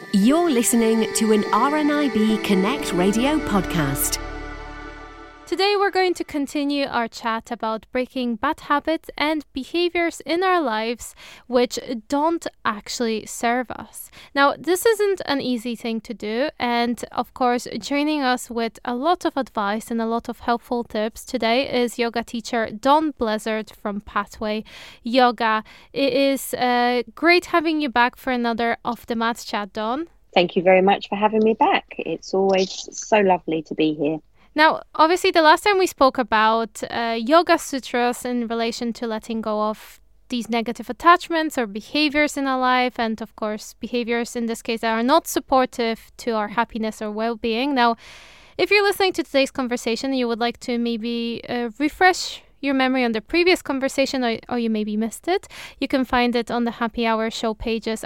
You're listening to an RNIB Connect Radio podcast. Today we're going to continue our chat about breaking bad habits and behaviors in our lives which don't actually serve us. Now, this isn't an easy thing to do, and of course, joining us with a lot of advice and a lot of helpful tips today is yoga teacher Dawn Blizzard from Pathway Yoga. It is great having you back for another Off the Mat chat, Dawn. Thank you very much for having me back. It's always so lovely to be here. Now, obviously, the last time we spoke about yoga sutras in relation to letting go of these negative attachments or behaviors in our life, and of course, behaviors in this case that are not supportive to our happiness or well-being. Now, if you're listening to today's conversation and you would like to maybe refresh your memory on the previous conversation, or you maybe missed it, you can find it on the Happy Hour show pages,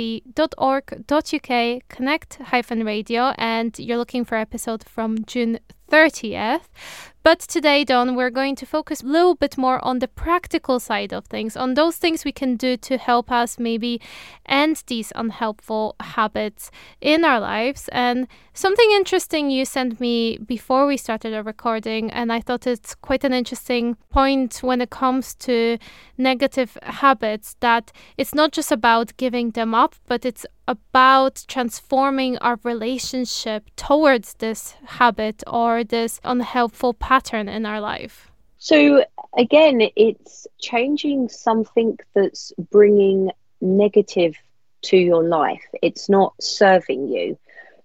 rnib.org.uk, connect-radio, and you're looking for episode from June 30th. But today, Dawn, we're going to focus a little bit more on the practical side of things, on those things we can do to help us maybe end these unhelpful habits in our lives. And something interesting you sent me before we started our recording, and I thought it's quite an interesting point when it comes to negative habits, that it's not just about giving them up, but it's about transforming our relationship towards this habit or this unhelpful pattern in our life. So again, it's changing something that's bringing negative to your life. It's not serving you.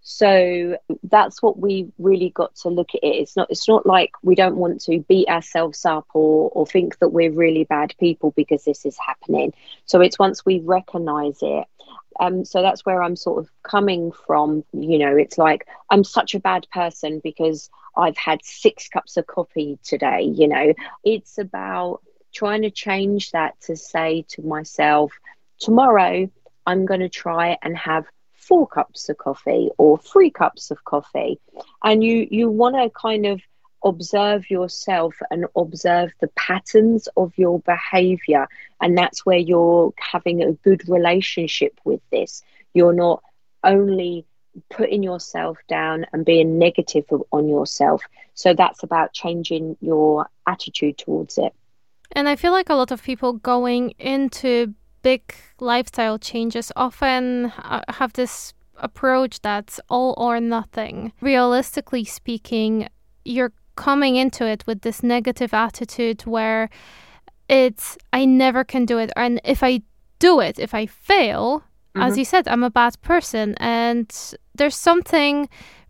So that's what we really got to look at it. It's not like we don't want to beat ourselves up or think that we're really bad people because this is happening. So it's once we recognize it. So that's where I'm sort of coming from. You know, it's like I'm such a bad person because I've had 6 cups of coffee today. You know, it's about trying to change that to say to myself, tomorrow I'm going to try and have 4 cups of coffee or 3 cups of coffee. And you want to kind of observe yourself and observe the patterns of your behavior, and that's where you're having a good relationship with this. You're not only putting yourself down and being negative on yourself. So that's about changing your attitude towards it. And I feel like a lot of people going into big lifestyle changes often have this approach that's all or nothing. Realistically speaking, you're coming into it with this negative attitude where it's, I never can do it. And if I do it, if I fail, as you said, I'm a bad person. And there's something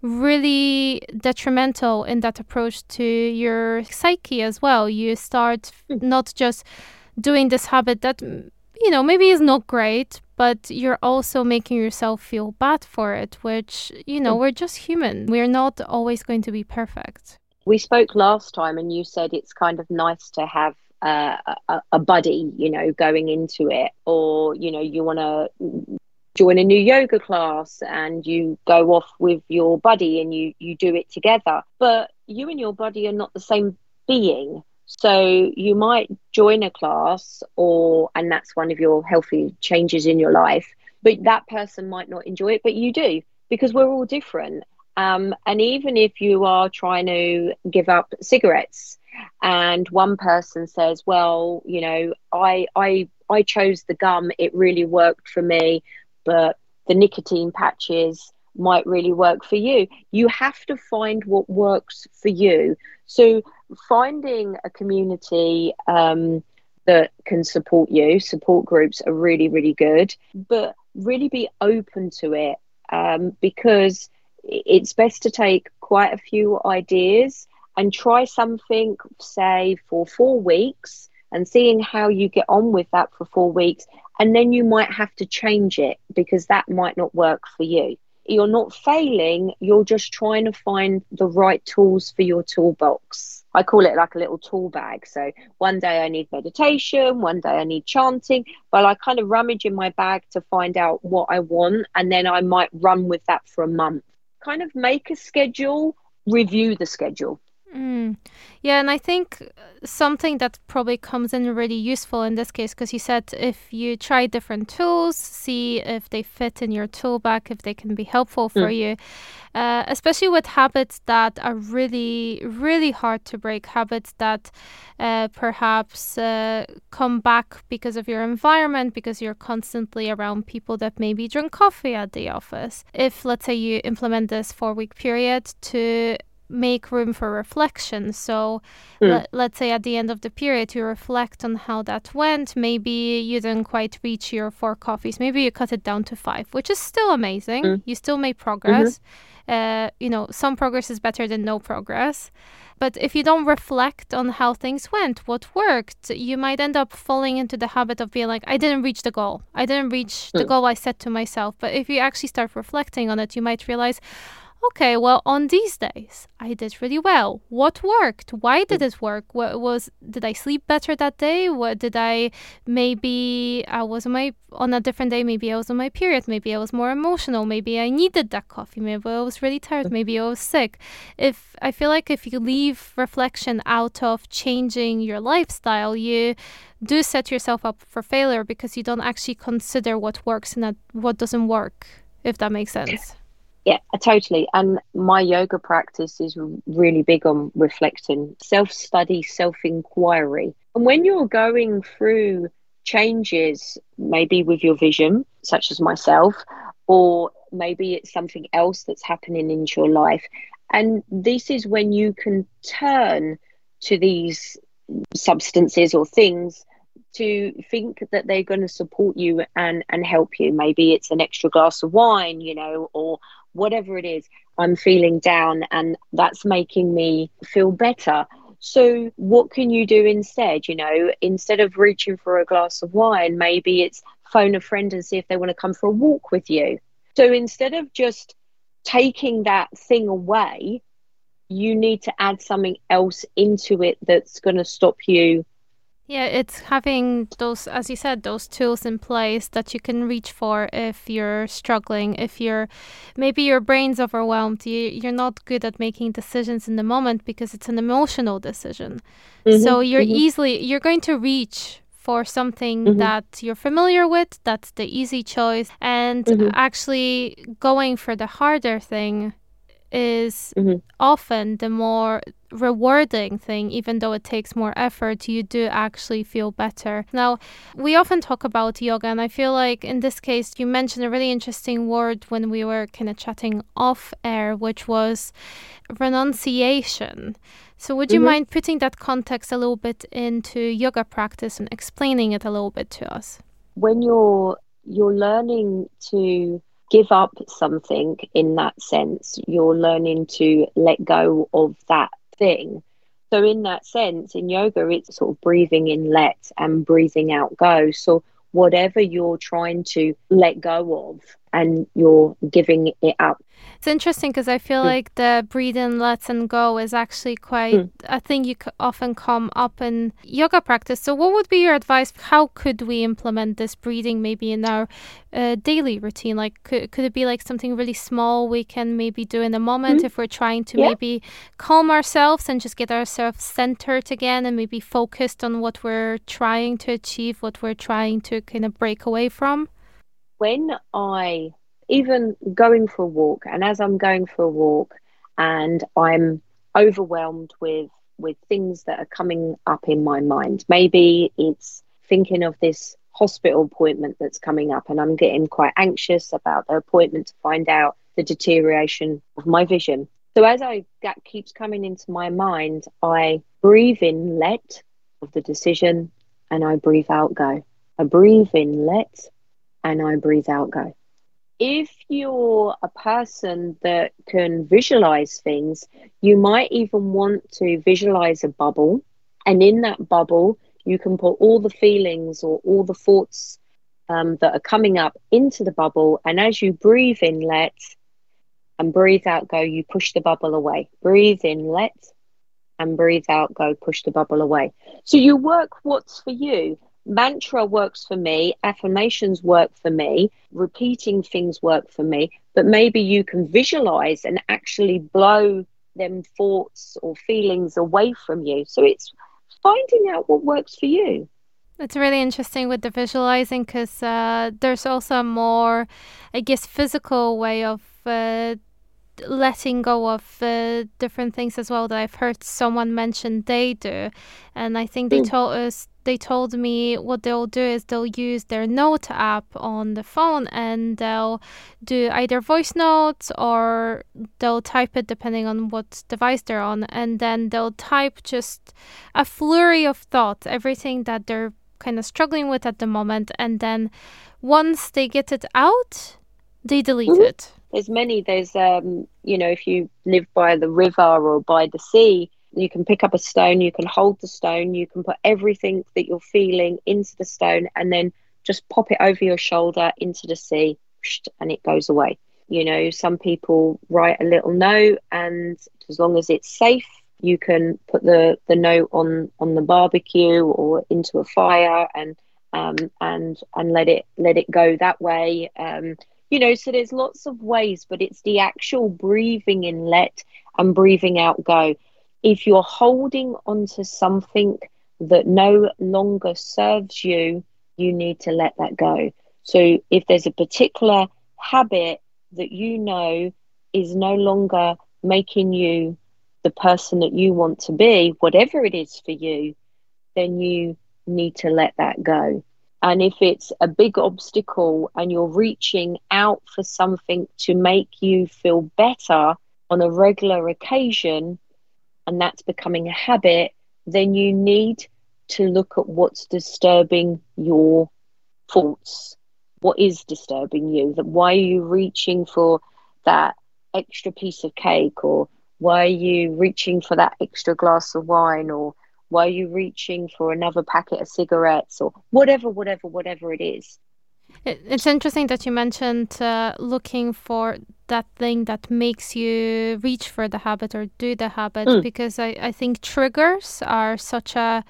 really detrimental in that approach to your psyche as well. You start not just doing this habit that, you know, maybe is not great, but you're also making yourself feel bad for it, which, you know, we're just human. We're not always going to be perfect. We spoke last time and you said it's kind of nice to have a buddy, you know, going into it, or, you know, you want to join a new yoga class and you go off with your buddy and you do it together. But you and your buddy are not the same being. So you might join a class and that's one of your healthy changes in your life, but that person might not enjoy it, but you do, because we're all different. And even if you are trying to give up cigarettes and one person says, well, you know, I chose the gum, it really worked for me, but the nicotine patches might really work for you. You have to find what works for you. So finding a community that can support you, support groups are really, really good, but really be open to it, because it's best to take quite a few ideas and try something, say, for 4 weeks and seeing how you get on with that for 4 weeks. And then you might have to change it because that might not work for you. You're not failing, you're just trying to find the right tools for your toolbox. I call it like a little tool bag. So one day I need meditation, one day I need chanting, but I kind of rummage in my bag to find out what I want, and then I might run with that for a month. Kind of make a schedule, review the schedule. Mm. Yeah, and I think something that probably comes in really useful in this case, because you said if you try different tools, see if they fit in your tool bag, if they can be helpful for Mm. you, especially with habits that are really, really hard to break, habits that perhaps come back because of your environment, because you're constantly around people that maybe drink coffee at the office. If, let's say, you implement this 4-week period to make room for reflection. So Mm. let's say at the end of the period, you reflect on how that went. Maybe you didn't quite reach your 4 coffees. Maybe you cut it down to 5, which is still amazing. Mm. You still made Mm-hmm. progress. Some progress is better than no progress. But if you don't reflect on how things went, what worked, you might end up falling into the habit of being like, I didn't reach the goal. I didn't reach the Mm. goal I set to myself. But if you actually start reflecting on it, you might realize, okay, well, on these days, I did really well. What worked? Why did Mm. it work? Did I sleep better that day? Maybe I was on a different day, maybe I was on my period, maybe I was more emotional, maybe I needed that coffee, maybe I was really tired, maybe I was sick. I feel like if you leave reflection out of changing your lifestyle, you do set yourself up for failure because you don't actually consider what works and what doesn't work, if that makes sense. Yeah, totally. And my yoga practice is really big on reflecting, self-study, self-inquiry. And when you're going through changes, maybe with your vision, such as myself, or maybe it's something else that's happening in your life, and this is when you can turn to these substances or things to think that they're going to support you and help you. Maybe it's an extra glass of wine, or whatever it is. I'm feeling down and that's making me feel better. So what can you do instead? Instead of reaching for a glass of wine, maybe it's phone a friend and see if they want to come for a walk with you. So instead of just taking that thing away, you need to add something else into it that's going to stop you. Yeah, it's having those, as you said, those tools in place that you can reach for if you're struggling, if maybe your brain's overwhelmed, you're not good at making decisions in the moment because it's an emotional decision. Hmm. So Hmm. you're going to reach for something Hmm. that you're familiar with, that's the easy choice, and Hmm. actually going for the harder thing is Hmm. often the more rewarding thing. Even though it takes more effort, you do actually feel better. Now, we often talk about yoga, and I feel like in this case you mentioned a really interesting word when we were kind of chatting off air, which was renunciation. So would you Hmm. mind putting that context a little bit into yoga practice and explaining it a little bit to us? When you're learning to give up something, in that sense, you're learning to let go of that thing. So in that sense, in yoga, it's sort of breathing in let and breathing out go. So whatever you're trying to let go of and you're giving it up. It's interesting because I feel Mm. like the breathe in, let and go is actually quite Mm. a thing often come up in yoga practice. So, what would be your advice? How could we implement this breathing maybe in our daily routine? Like, could it be like something really small we can maybe do in a moment Mm. if we're trying to Yeah. maybe calm ourselves and just get ourselves centered again and maybe focused on what we're trying to achieve, what we're trying to kind of break away from? When I even going for a walk, and as I'm going for a walk and I'm overwhelmed with things that are coming up in my mind, maybe it's thinking of this hospital appointment that's coming up and I'm getting quite anxious about the appointment to find out the deterioration of my vision. So as that keeps coming into my mind, I breathe in let of the decision and I breathe out go. I breathe in let and I breathe out go. If you're a person that can visualize things, you might even want to visualize a bubble. And in that bubble, you can put all the feelings or all the thoughts that are coming up into the bubble. And as you breathe in, let, and breathe out, go, you push the bubble away. Breathe in, let, and breathe out, go, push the bubble away. So you work what's for you. Mantra works for me, affirmations work for me, repeating things work for me, but maybe you can visualize and actually blow them thoughts or feelings away from you. So it's finding out what works for you. It's really interesting with the visualizing because there's also a more, I guess, physical way of letting go of different things as well that I've heard someone mention they do. And I think they told me what they'll do is they'll use their note app on the phone and they'll do either voice notes or they'll type it depending on what device they're on. And then they'll type just a flurry of thoughts, everything that they're kind of struggling with at the moment. And then once they get it out, they delete it. There's if you live by the river or by the sea, you can pick up a stone, you can hold the stone, you can put everything that you're feeling into the stone and then just pop it over your shoulder into the sea and it goes away. Some people write a little note, and as long as it's safe, you can put the note on the barbecue or into a fire and let it go that way. So there's lots of ways, but it's the actual breathing in let and breathing out go. If you're holding onto something that no longer serves you, you need to let that go. So if there's a particular habit that is no longer making you the person that you want to be, whatever it is for you, then you need to let that go. And if it's a big obstacle and you're reaching out for something to make you feel better on a regular occasion, and that's becoming a habit, then you need to look at what's disturbing your thoughts. What is disturbing you? Why are you reaching for that extra piece of cake? Or why are you reaching for that extra glass of wine? Or why are you reaching for another packet of cigarettes? Or whatever it is. It's interesting that you mentioned looking for that thing that makes you reach for the habit or do the habit, because I think triggers are such a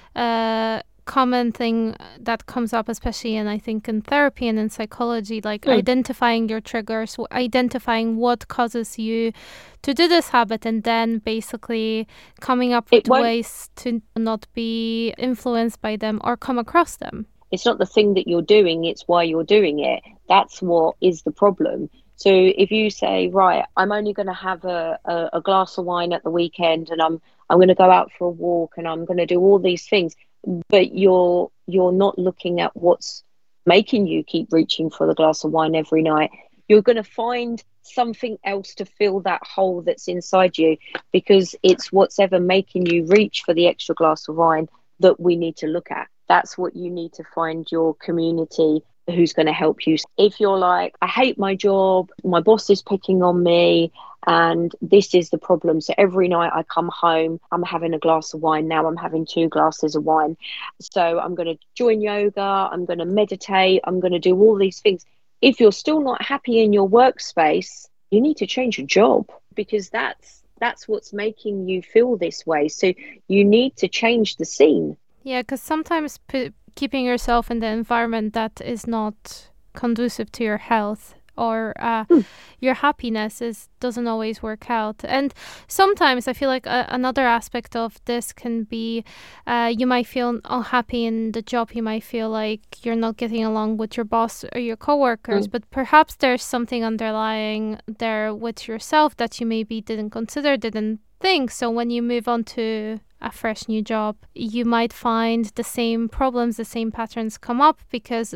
common thing that comes up, especially in, I think, in therapy and in psychology, like identifying your triggers, identifying what causes you to do this habit, and then basically coming up with ways to not be influenced by them or come across them. It's not the thing that you're doing, it's why you're doing it. That's what is the problem. So if you say, right, I'm only going to have a glass of wine at the weekend, and I'm going to go out for a walk, and I'm going to do all these things, but you're not looking at what's making you keep reaching for the glass of wine every night, you're going to find something else to fill that hole that's inside you, because it's what's ever making you reach for the extra glass of wine that we need to look at. That's what you need to find your community who's going to help you. If you're like, I hate my job, my boss is picking on me, and this is the problem. So every night I come home, I'm having a glass of wine. Now I'm having 2 glasses of wine. So I'm going to join yoga. I'm going to meditate. I'm going to do all these things. If you're still not happy in your workspace, you need to change your job, because that's what's making you feel this way. So you need to change the scene. Yeah, because sometimes keeping yourself in the environment that is not conducive to your health or your happiness doesn't always work out. And sometimes I feel like another aspect of this can be you might feel unhappy in the job. You might feel like you're not getting along with your boss or your coworkers, but perhaps there's something underlying there with yourself that you maybe didn't consider, didn't think. So when you move on to a fresh new job, you might find the same problems, the same patterns come up because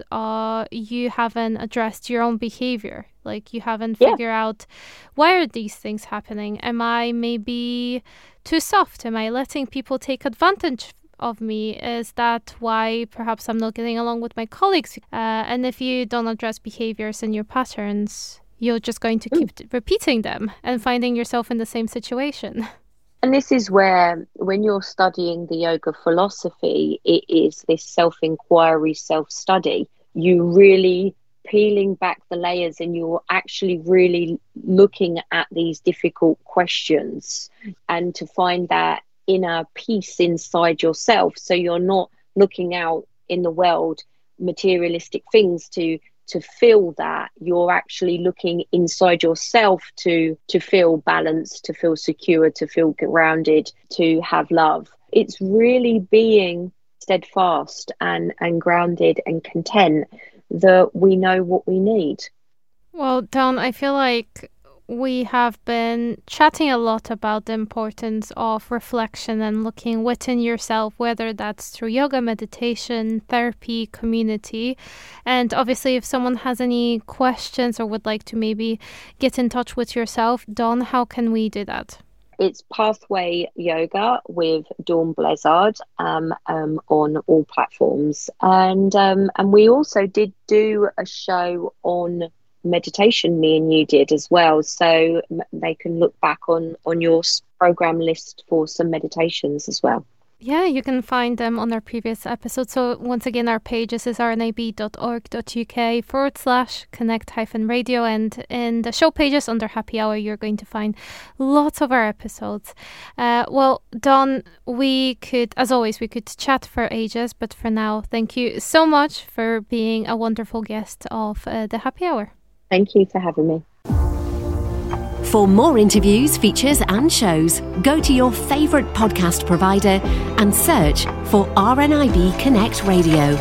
you haven't addressed your own behavior. Like you haven't figured out, why are these things happening? Am I maybe too soft? Am I letting people take advantage of me? Is that why perhaps I'm not getting along with my colleagues? And if you don't address behaviors and your patterns, you're just going to keep repeating them and finding yourself in the same situation. And this is where, when you're studying the yoga philosophy, it is this self-inquiry, self-study. You really peeling back the layers, and you're actually really looking at these difficult questions and to find that inner peace inside yourself. So you're not looking out in the world, materialistic things to to feel that, you're actually looking inside yourself to feel balanced, to feel secure, to feel grounded, to have love. It's really being steadfast and grounded and content that we know what we need. Well, Dawn, I feel like we have been chatting a lot about the importance of reflection and looking within yourself, whether that's through yoga, meditation, therapy, community. And obviously, if someone has any questions or would like to maybe get in touch with yourself, Dawn, how can we do that? It's Pathway Yoga with Dawn Blizzard on all platforms. And we also did do a show on meditation, me and you did as well, so they can look back on your program list for some meditations as well. Yeah, you can find them on our previous episode. So once again, our pages is rnib.org.uk/connect-radio, and in the show pages under Happy Hour, you're going to find lots of our episodes. Well, Dawn, we could chat for ages, but for now, thank you so much for being a wonderful guest of the Happy Hour. Thank you for having me. For more interviews, features and shows, go to your favourite podcast provider and search for RNIB Connect Radio.